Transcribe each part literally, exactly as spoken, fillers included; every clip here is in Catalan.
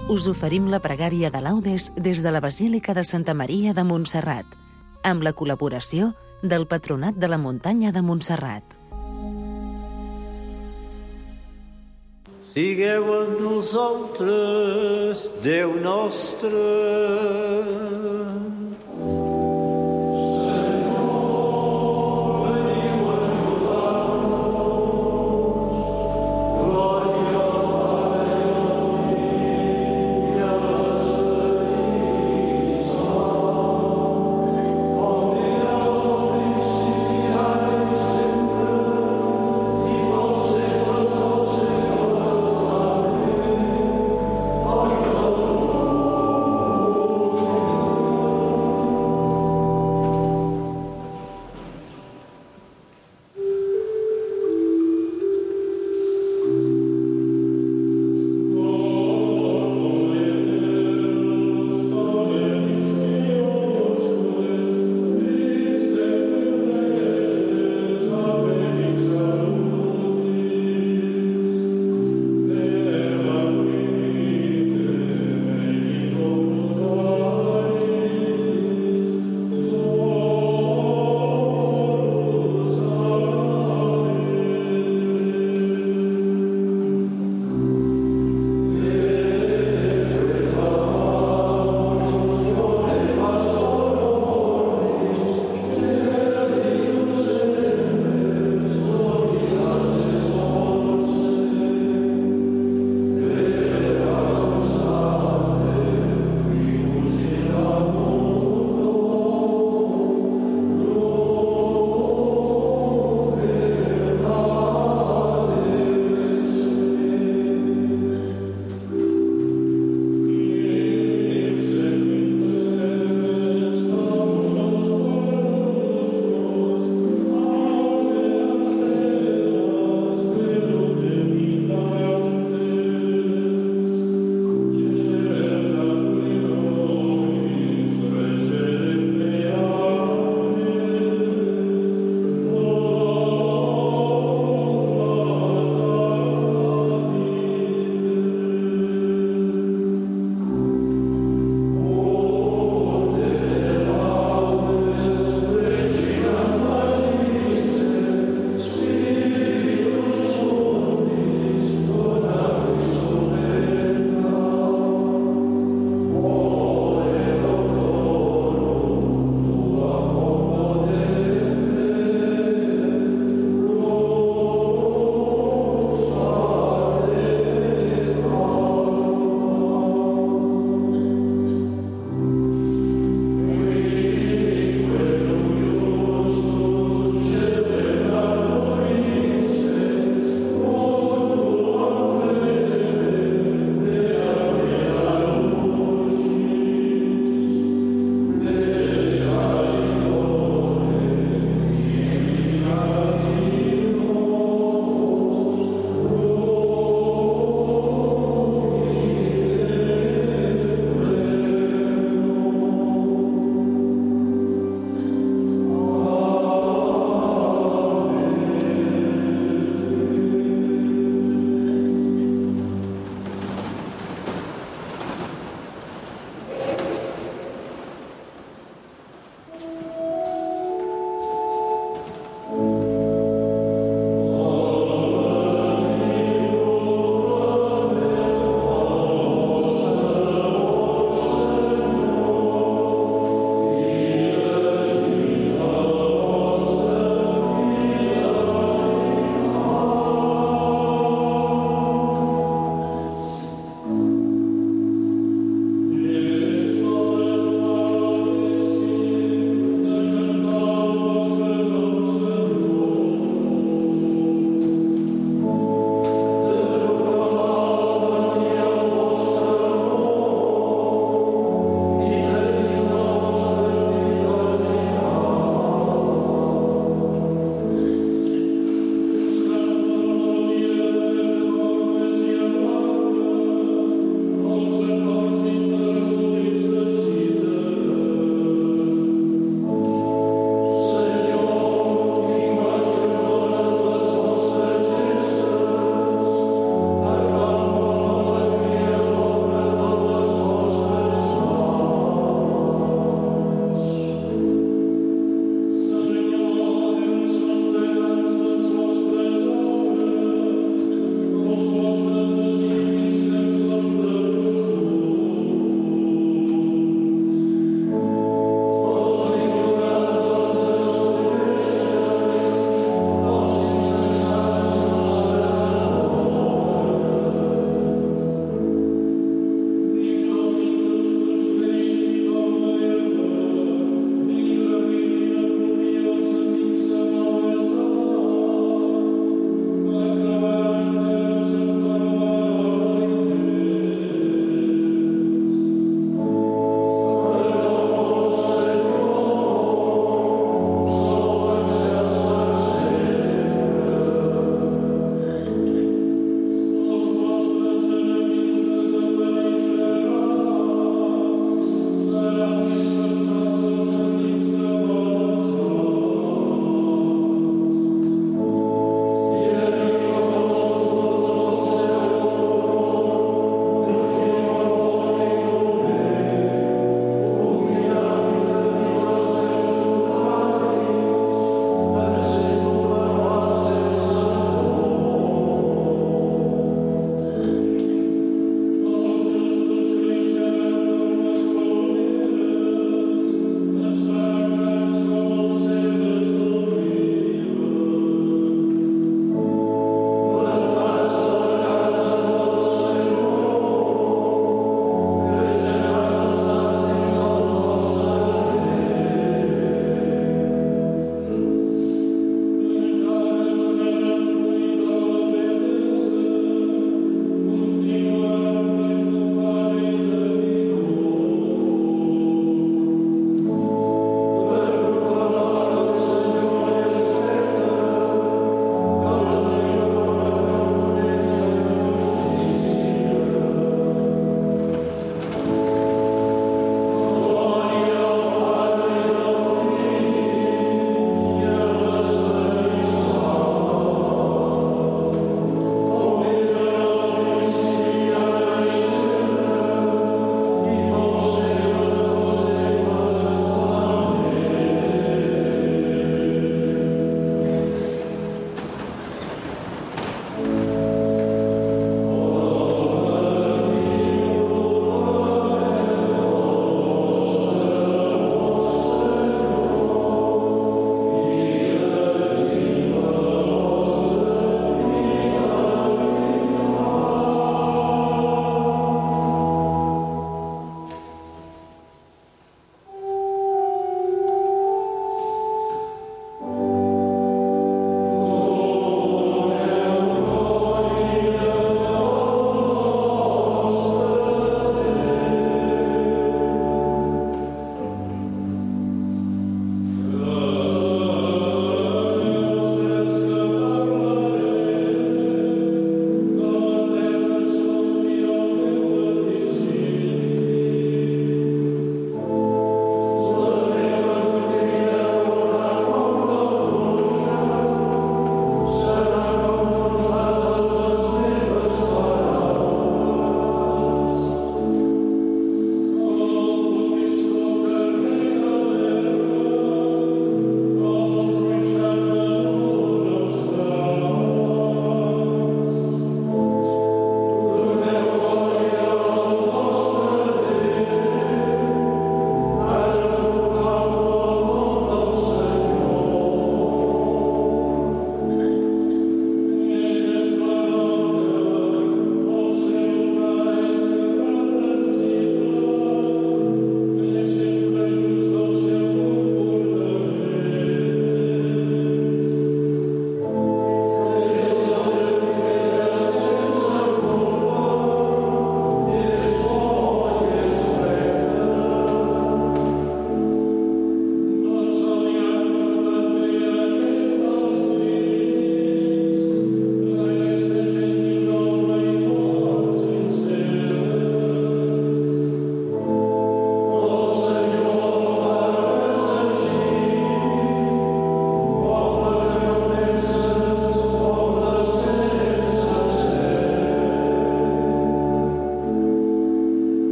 us oferim la pregària de laudes des de la Basílica de Santa Maria de Montserrat, amb la col·laboració del Patronat de la Muntanya de Montserrat. Sigueu amb nosaltres, Déu nostre.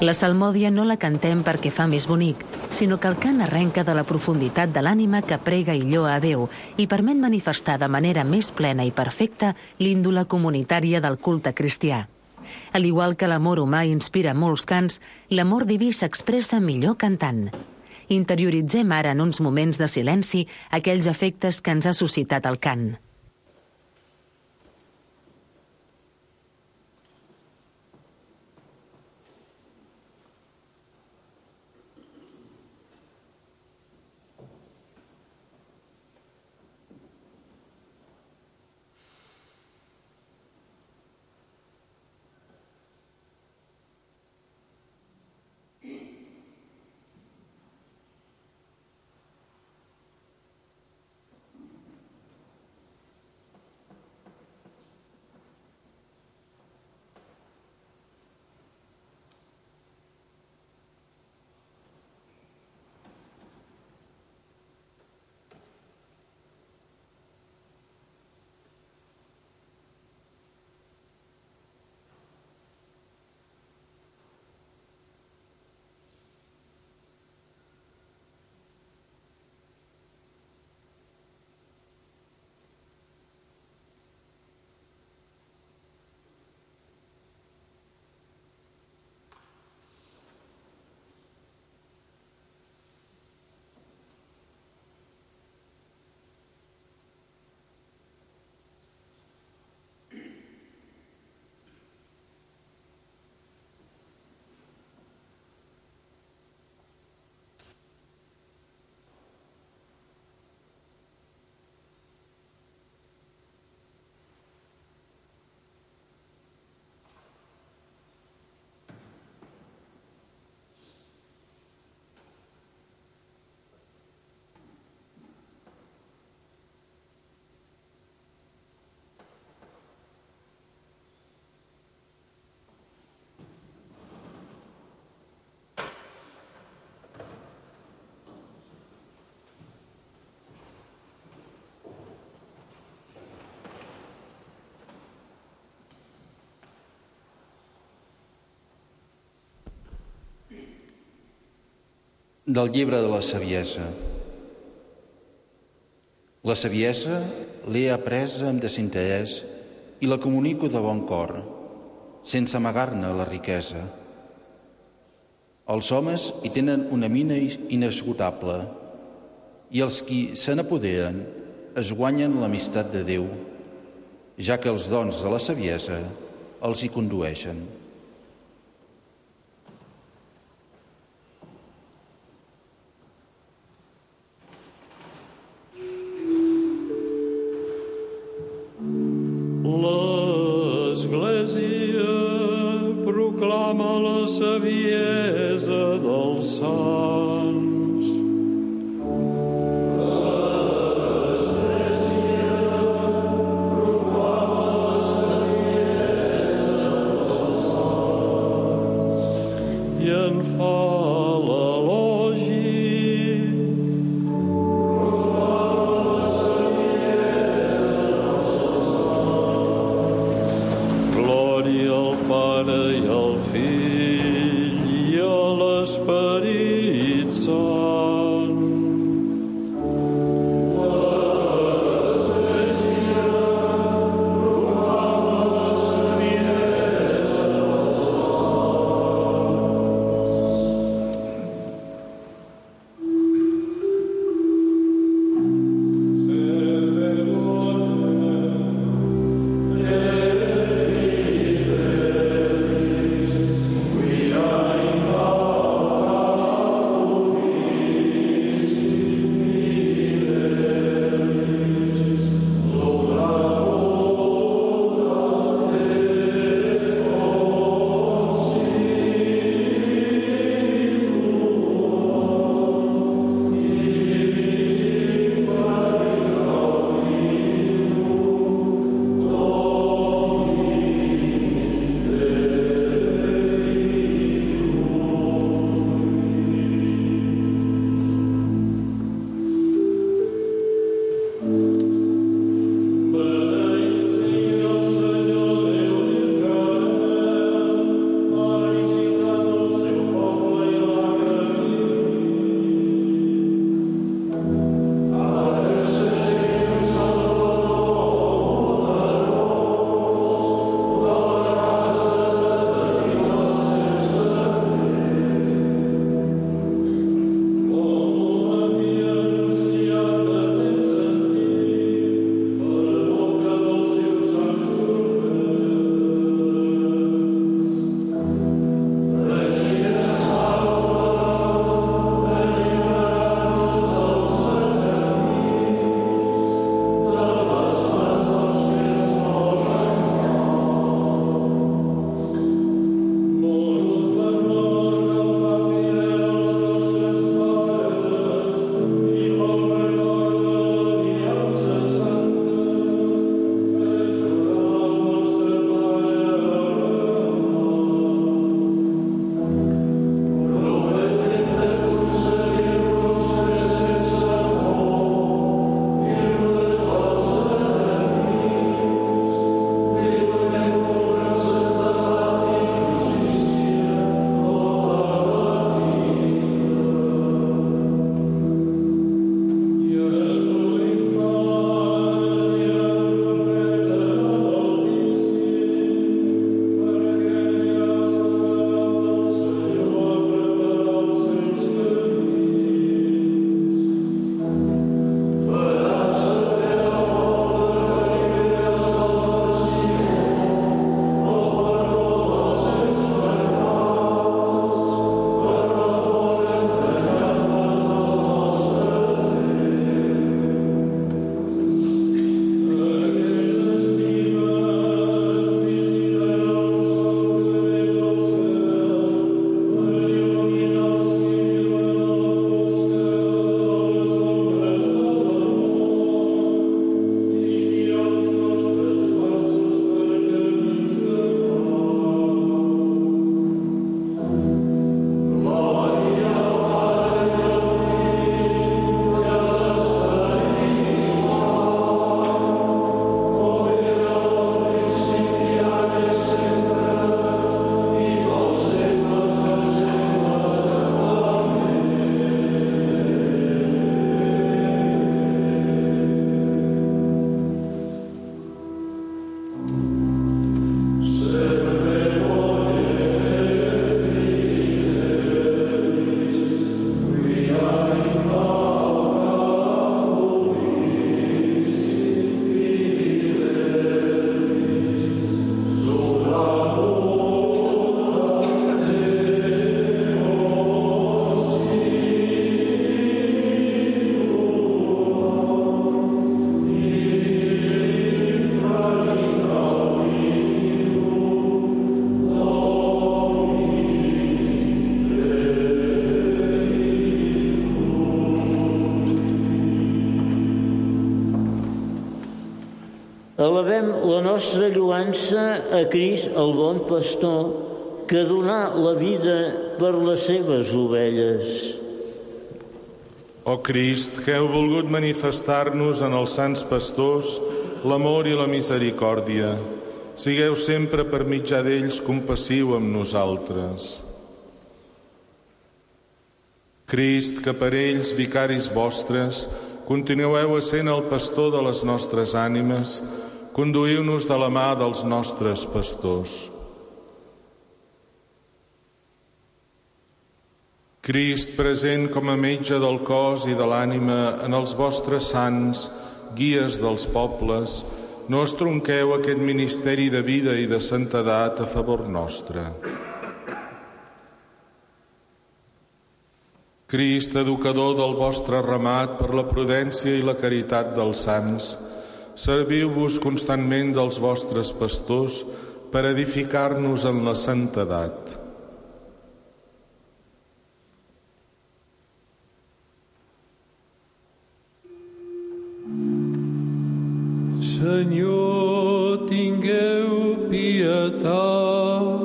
La salmòdia no la cantem perquè fa més bonic, sinó que el cant arrenca de la profunditat de l'ànima que prega i lloa a Déu i permet manifestar de manera més plena i perfecta l'índole comunitària del culte cristià. Al igual que l'amor humà inspira molts cants, l'amor diví s'expressa millor cantant. Interioritzem ara en uns moments de silenci aquells efectes que ens ha suscitat el cant. Del llibre de la saviesa. La saviesa l'he apresa amb desinterès i la comunico de bon cor, sense amagar-ne la riquesa. Els homes hi tenen una mina inesgotable i els qui se n'apoderen es guanyen l'amistat de Déu, ja que els dons de la saviesa els hi condueixen. L'Església proclama la saviesa dels sants. L'Església proclama la saviesa dels sants i en fa l'elogi. Glòria al Pare i al Fill i a l'Esperit Elevem la nostra lloança a Crist, el bon pastor, que donà la vida per les seves ovelles. Ó Crist, que heu volgut manifestar-nos en els sants pastors l'amor i la misericòrdia, sigueu sempre per mitjà d'ells compassiu amb nosaltres. Crist, que per ells, vicaris vostres, continueu essent el pastor de les nostres ànimes, conduïu-nos de la mà dels nostres pastors. Crist, present com a metge del cos i de l'ànima en els vostres sants, guies dels pobles, no estronqueu aquest ministeri de vida i de santedat a favor nostre. Crist, educador del vostre ramat per la prudència i la caritat dels sants, serviu-vos constantment dels vostres pastors per edificar-nos en la santedat. Senyor, tingueu pietat.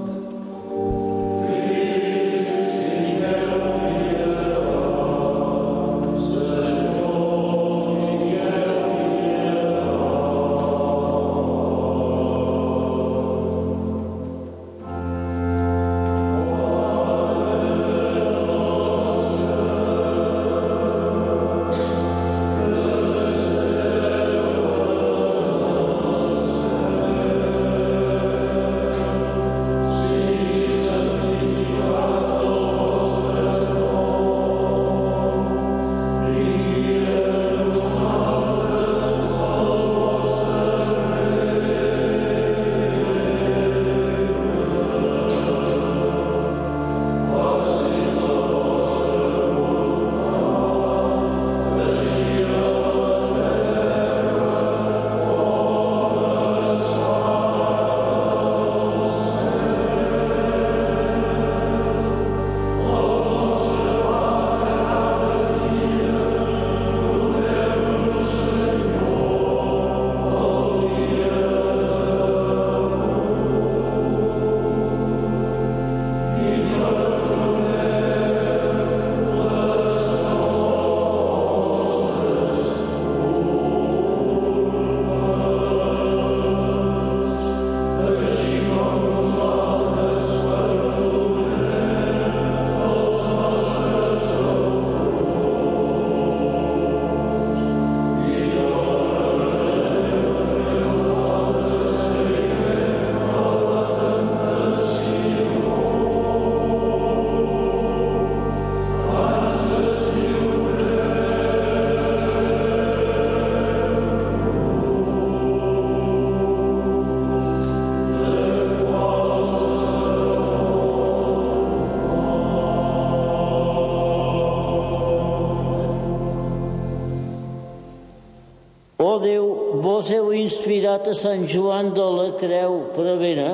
Ó Déu, vos heu inspirat a Sant Joan de la Creu Prevere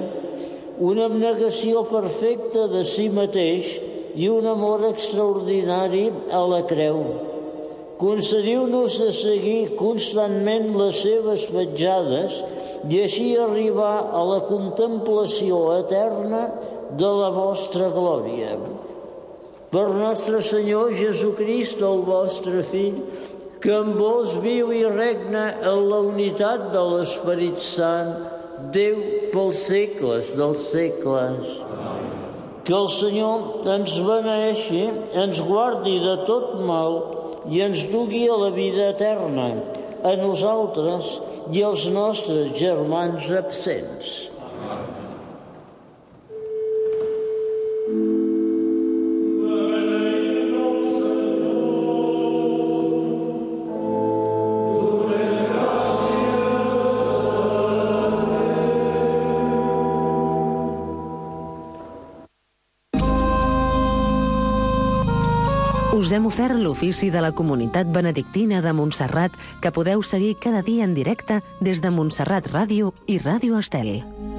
una abnegació perfecta de si mateix i un amor extraordinari a la creu. Concediu-nos de seguir constantment les seves petjades i així arribar a la contemplació eterna de la vostra glòria. Per nostre Senyor Jesucrist, el vostre Fill, que amb vos viu i regna en la unitat de l'Esperit Sant, Déu pels segles dels segles. Que el Senyor ens beneeixi, ens guardi de tot mal i ens dugui a la vida eterna, a nosaltres i als nostres germans absents. Us hem ofert l'ofici de la Comunitat Benedictina de Montserrat, que podeu seguir cada dia en directe des de Montserrat Ràdio i Ràdio Estel.